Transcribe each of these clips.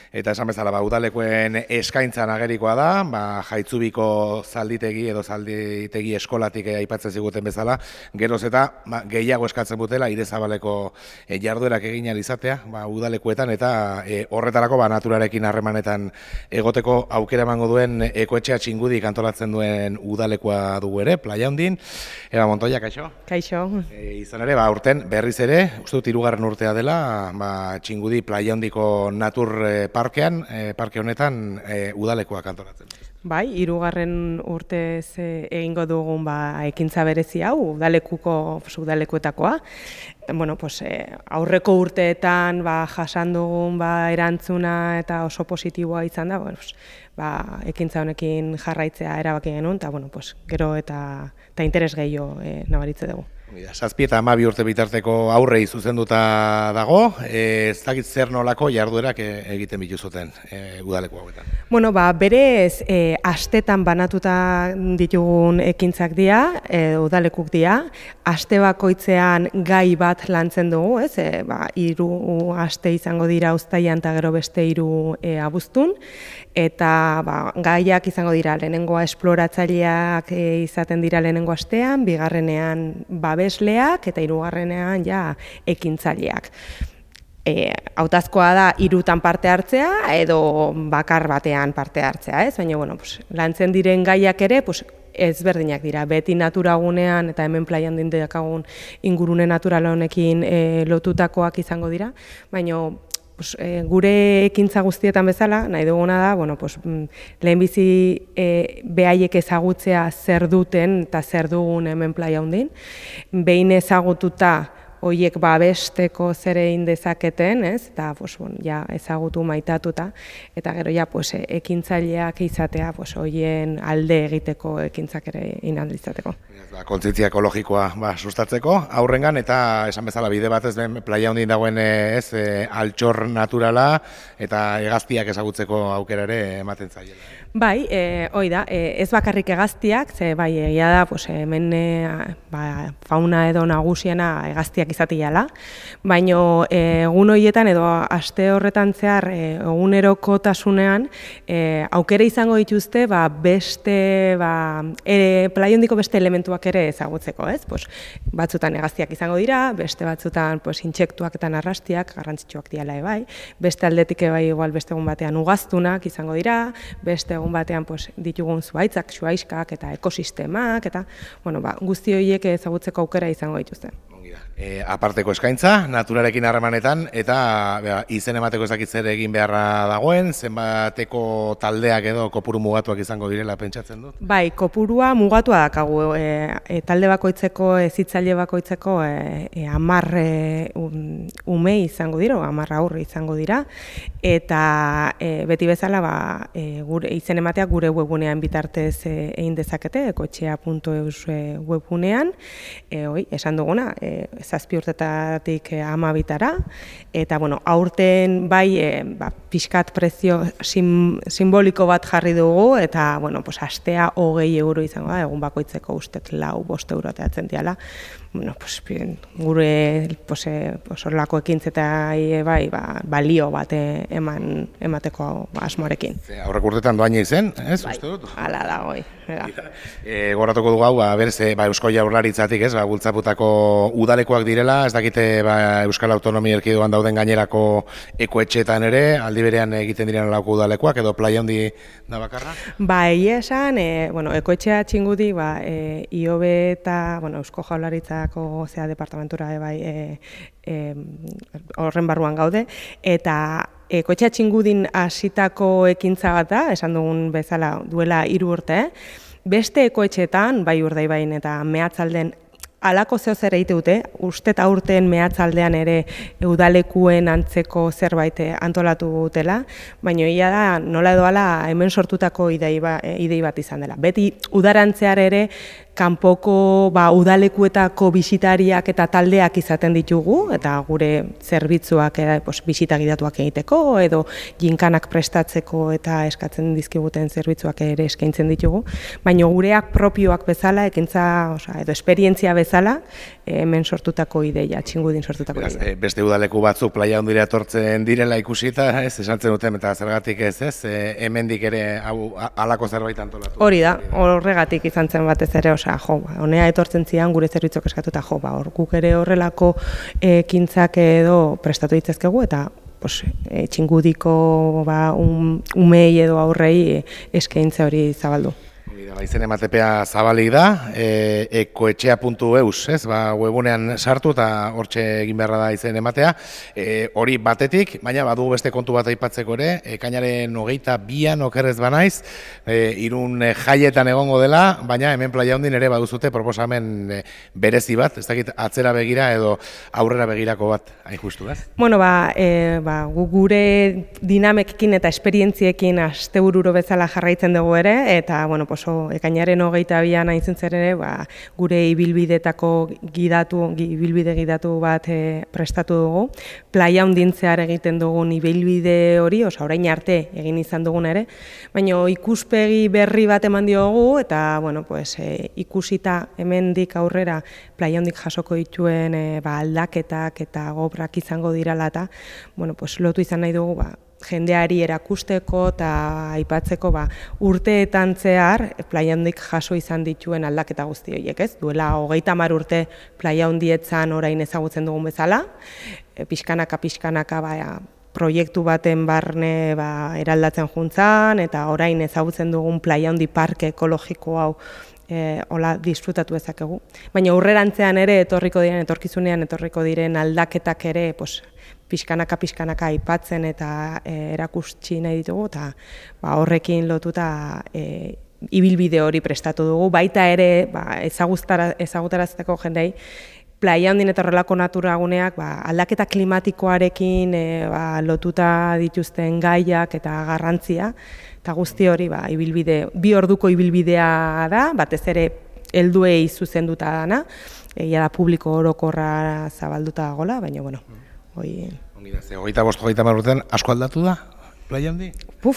Eta esan bezala, udalekoen eskaintzan agerikoa da, Jaitzubiko zalditegi edo zalditegi eskolatik aipatzen ziguten bezala, geroz eta gehiago eskatzen dutela Irezabaleko jarduerak egin ahal izatea, udalekuetan eta horretarako naturarekin harremanetan egoteko aukera emango duen Ekoetxea Txingudik antolatzen duen udalekoa dugu ere, Playa Hondin. Eba Montoya, kaixo? Kaixo. Izan ere, urten berriz ere, uste dut 3. urtea dela, Txingudi Playa Hondiko natur parke honetan udalekoak antolatzen. Bai, 3. urtez egingo dugun ekintza berezi hau, udalekuetakoa. Aurreko urteetan jasan dugun erantzuna eta oso positiboa izan da, ekintza honekin jarraitzea erabaki genuen, eta gero eta interes gehiago nabaritze dugu. 7 eta 12 urte bitarteko aurrei zuzenduta dago, ez dakit zer nolako jarduerak egiten bituzuten udaleku hauetan. Berez, astetan banatuta ditugun ekintzak dira, udalekuk dira, aste bakoitzean gai bat lantzen dugu, 3 aste izango dira uztailean eta gero beste 3 abuztun, eta gaiak izango dira lehenengoa esploratzaileak izaten dira lehenengo astean, bigarrenean babesleak eta 3. ekintzaileak. Hautazkoa da 3 parte hartzea edo bakar batean parte hartzea, baina lantzen diren gaiak ere ezberdinak dira. Beti naturagunean eta hemen Playa Hondin dakagun ingurune natural honekin lotutakoak izango dira, baina gure ekintza guztietan bezala, nahi duguna da, lehenbizi behaiek ezagutzea zer duten eta zer dugun hemen Playa Hondin. Behin ezagututa horiek babesteko zer egin dezaketen, eta ezagutu maitatuta, eta gero ekintzaileak izatea horien alde egiteko ekintzak ere inaldizateko. Kontzientzia ekologikoa sustatzeko, aurrengan eta esan bezala bide batez den Playa Hondin dagoen altxor naturala eta hegaztiak ezagutzeko aukera ere ematen zaiela. Bai, hoi da, ez bakarrik hegaztiak, ze egia da, hemen fauna edo nagusiena hegaztiak izatiala, baina egun horietan edo aste horretan zehar egunerokotasunean aukera izango dituzte beste Playa Hondiko beste elementuak ere ezagutzeko, batzutan hegaztiak izango dira, beste batzutan intsektuak eta narrastiak garrantzitsuak diala bai, beste aldetik igual beste egun batean ugaztunak izango dira, beste egun batean ditugun zuhaitzak, zuhaiskak eta ekosistemak, eta guzti horiek ezagutzeko aukera izango dituzte. Aparteko eskaintza, naturarekin harremanetan, eta izen emateko ez dakit zer egin beharra dagoen, zenbateko taldeak edo kopuru mugatuak izango direla pentsatzen dut? Bai, kopurua mugatua dakagu, talde bakoitzeko, hezitzaile bakoitzeko 10 ume izango dira, 10 aurre izango dira, eta beti bezala izen emateak gure webgunean bitartez egin dezakete, ekoetxea.eus webgunean, esan duguna, 7 urtetatik 12-tara, eta aurten pixkat prezio simboliko bat jarri dugu, eta astea 20 euro izango da, egun bakoitzeko ustet 4-5 euro ateatzen diala, gure horrelako ekintzetai balio bat emateko asmoarekin. Aurreko urtetan doaina izen, ez? Uste dut? Hala da, goi. Goratuko dugu hau, Eusko Jaurlaritzatik, bultzaputako udalekoak direla, ez dakite Euskal Autonomia Erkidegoan dauden gainerako ekoetxeetan ere, aldi berean egiten diren lauko udalekoak, edo Playa Hondi da bakarra? Egia esan, Ekoetxea Txingudi, IOB eta Eusko Jaurlaritzako departamentura horren barruan gaude, eta Ekoetxea Txingudin hasitako ekintza bat da, esan dugun bezala duela 3 urte, beste ekoetxeetan, bai Urdaibain eta Meatzalden, halako zer egite dute, ustet aurten Meatzaldean ere udalekuen antzeko zerbait antolatu dutela, baina ia da nola edo hala hemen sortutako idei bat izan dela. Beti udarantzear ere kanpoko udalekuetako bisitariak eta taldeak izaten ditugu, eta gure zerbitzuak bisita gidatuak egiteko, edo jinkanak prestatzeko eta eskatzen dizkiguten zerbitzuak ere eskaintzen ditugu, baina gureak propioak bezala, ekintza edo esperientzia bezala, bezala, hemen sortutako ideia, Txingudin sortutako ideia. Beste udaleku batzuk Playa Handira etortzen direla ikusita, esantzen duten eta zergatik hemendik ere halako zerbait antolatu. Hori da, horregatik izan zen batez ere, honea etortzen zian gure zerbitzok eskatuta, hor guk ere horrelako ekintzak edo prestatu ditzazkegu eta Txingudiko umei edo aurrei eskaintza hori zabaldu. Izen ematepea zabalik da, ekoetxea.eus, webunean sartu eta hortxe egin beharra da izen ematea. Hori batetik, baina badugu beste kontu bat aipatzeko ere, ekainaren 22an okerrez banaiz, Irun jaietan egongo dela, baina hemen Playa Handin ere baduzute proposamen berezi bat, ez dakit atzera begira edo aurrera begirako bat, hain justu, ez? Bueno, gure dinamekin eta esperientziekin astebururo bezala jarraitzen dugu ere, eta, ekainaren 22an hain zuzen ere, gure ibilbidetako ibilbide gidatu bat prestatu dugu. Playa Handin zehar egiten dugun ibilbide hori, orain arte egin izan dugun ere, baina ikuspegi berri bat eman diogu, eta ikusita hemendik aurrera Playa Handik jasoko dituen aldaketak eta obrak izango dirala eta lotu izan nahi dugu jendeari erakusteko eta aipatzeko urteetan zehar Playa Handik jaso izan dituen aldaketa guzti horiek, ez? Duela 30 urte Playa Handietzan orain ezagutzen dugun bezala, pixkanaka proiektu baten barne eraldatzen juntzan eta orain ezagutzen dugun Playa Handi parke ekologiko hau hola disfrutatu ezakegu. Baina aurrerantzean ere etorkizunean etorriko diren aldaketak ere pixkanaka aipatzen eta erakutsi nahi ditugu eta horrekin lotuta ibilbide hori prestatu dugu. Baita ere ezagutarazteko jendei Playa Handin eta horrelako naturaguneak aldaketa klimatikoarekin lotuta dituzten gaiak eta garrantzia eta guzti hori bi orduko ibilbidea da, batez ere helduei zuzenduta dana, egia da publiko orokorra zabalduta dagoela, baina hori... Ongi da, 25-30 urtean asko aldatu da Playa Handi?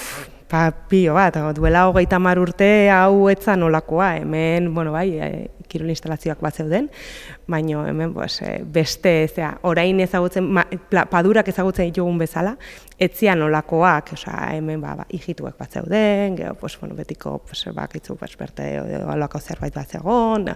Pio bat, duela 30 urte hau etzan olakoa, hemen, kirol instalazioak bat zeuden, baina hemen beste, orain ezagutzen, padurak ezagutzen ditugun bezala, etzian olakoak, hemen hijituak bat zeuden, betiko bakitzu berte olako zerbait bat zegoen,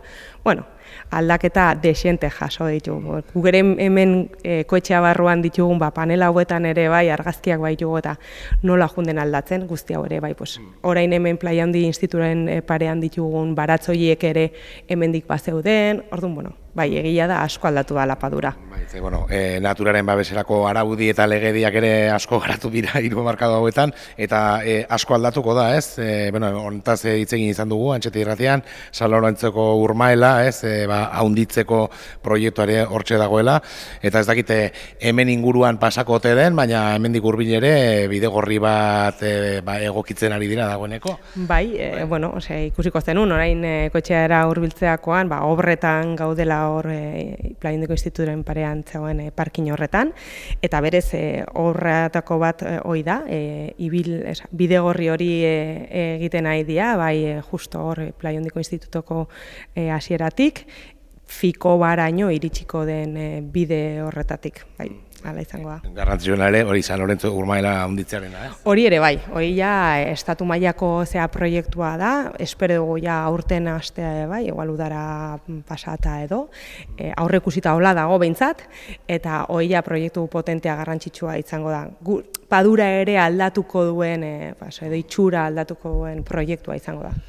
aldaketa desiente jaso ditugu. Gugere hemen koetxea barruan ditugun panela hauetan ere argazkiak ditugu eta nola junden aldatzen, guzti hau ere orain hemen Playa Handi instituren parean ditugun baratzoiek ere hemendik bat zeuden, orduan, egia da asko aldatu da lapadura. Naturaren babeserako araudi eta legediak ere asko garatu dira 3 hamarkada hauetan, eta asko aldatuko da, ez? Hontaz hitz egin izan dugu, Antxete Irratian, San Lorentzoko Urmaela, ez? Haunditzeko proiektuare hortxe dagoela, eta ez dakite hemen inguruan pasako ote den, baina hemendik hurbil ere bidegorri bat egokitzen ari dira dagoeneko. Ikusiko zenun, orain kotxeara hurbiltzeakoan, obretan gaudela hor Playa Handiko instituturen parean zegoen parkin horretan, eta berez horretako bat hoi da, bidegorri hori egiten nahi dira, justo hor Playa Handiko institutuko hasieratik, fiko baraino iritsiko den bide horretatik, hala izango da. Garrantzitsua ere, hori San Lorenzo Urmaela handitzearena, Hori ere hori estatu mailako proiektua da, espero dugu aurten hastea igual udara pasata edo, aurreikusita hola dago behintzat, eta hori proiektu potentea garrantzitsua izango da. Padura ere aldatuko duen, edo itxura aldatuko duen proiektua izango da.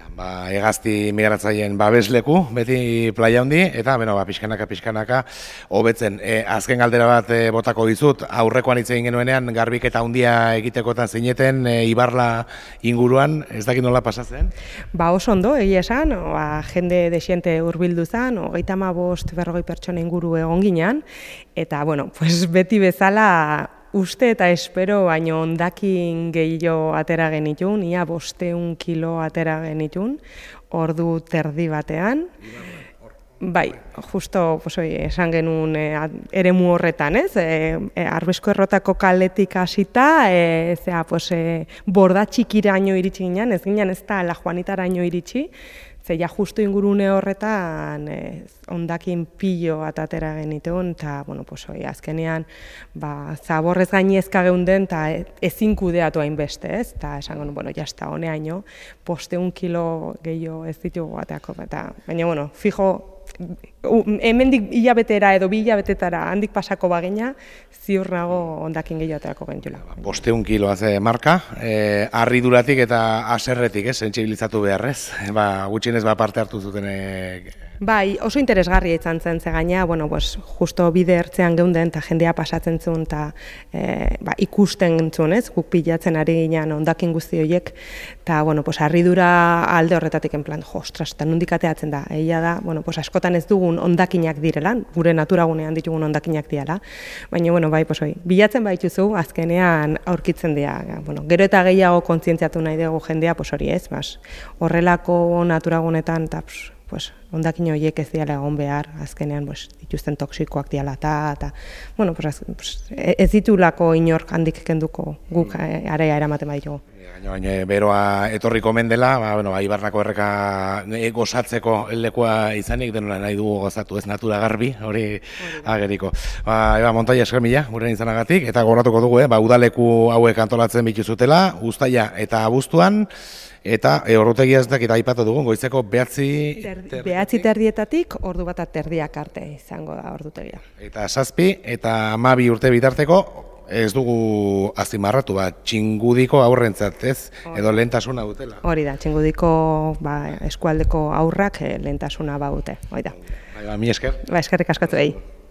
Hegazti migratzaileen babesleku, beti Playa Handi, eta pixkanaka hobetzen. Azken galdera bat botako dizut, aurrekoan hitz egin genuenean, garbiketa handia egitekotan zineten, Ibarla inguruan, ez dakit nola pasatzen? Oso ondo, egia esan, jende desiente hurbildu zen, 35-40 pertsona inguru egon ginean, eta, beti bezala, uste eta espero, baino hondakin gehiago atera genitun, ia 500 kilo atera genitun, ordu terdi batean. Justo esan genuen eremu horretan, ez? Arbesko errotako kaletik hasita, borda txikiraino iritsi ginen, ez ginen ez da La Juanitaraino iritsi, Ze ja justu ingurune horretan hondakin pilo bat atera genituen, eta, bueno, pues, azkenean, zaborrez gainezka geunden, eta ezin kudeatu hainbeste, ez? Eta esango, bueno, jazta, honeaino, 500 kilo gehiago ez ditugu bateako, eta, baina, bueno, fijo, hemendik hilabetera edo 2 hilabetetara handik pasako bagina, ziur nago hondakin gehiago aterako genitula. 500 kilo haze marka, harriduratik eta haserretik, sentsibilizatu beharrez, gutxienez parte hartu zuten. Bai, oso interesgarria izan zen, ze gaina, bueno, pues, justo bide ertzean geunden, eta jendea pasatzen zuen, eta ikusten zuen, ez, guk pilatzen ari ginen hondakin guzti horiek, eta, bueno, pues, harridura alde horretatik, en plan, ostras, eta nondik ateatzen da, egia da, bueno, pues, askotan ez dugun hondakinak direla, gure naturagunean ditugun hondakinak direla, baina, bueno, bai, pues, bilatzen baituzu, azkenean aurkitzen dira, bueno, gero eta gehiago kontzientziatu nahi dugu jendea, pues, hori ez, horrelako naturagunetan, eta, pues, hondakin horiek ez diala egon behar, azkenean dituzten toksikoak diala eta bueno, ez ditulako inork handik kenduko guk area eramaten baditugu. Baina beroa etorriko mendela, Ibarrako erreka gozatzeko lekua izanik, denora nahi dugu gozatu, ez natura garbi, hori ageriko. Eba, Montoya, esker mila, guren izanagatik, eta goratuko dugu, udaleku hauek antolatzen bituzutela, uztaila eta abuztuan, eta ordutegia ez dakit aipatu dugun, goizeko 9:30 ordu 1:30 arte izango da ordutegia. Eta 7 eta 12 urte bitarteko, ez dugu azpimarratu, Txingudiko aurrentzat, ez? Edo lehentasuna dutela. Hori da, Txingudiko eskualdeko aurrak lehentasuna baute, hori da. Mi esker. Eskerrik asko zuei.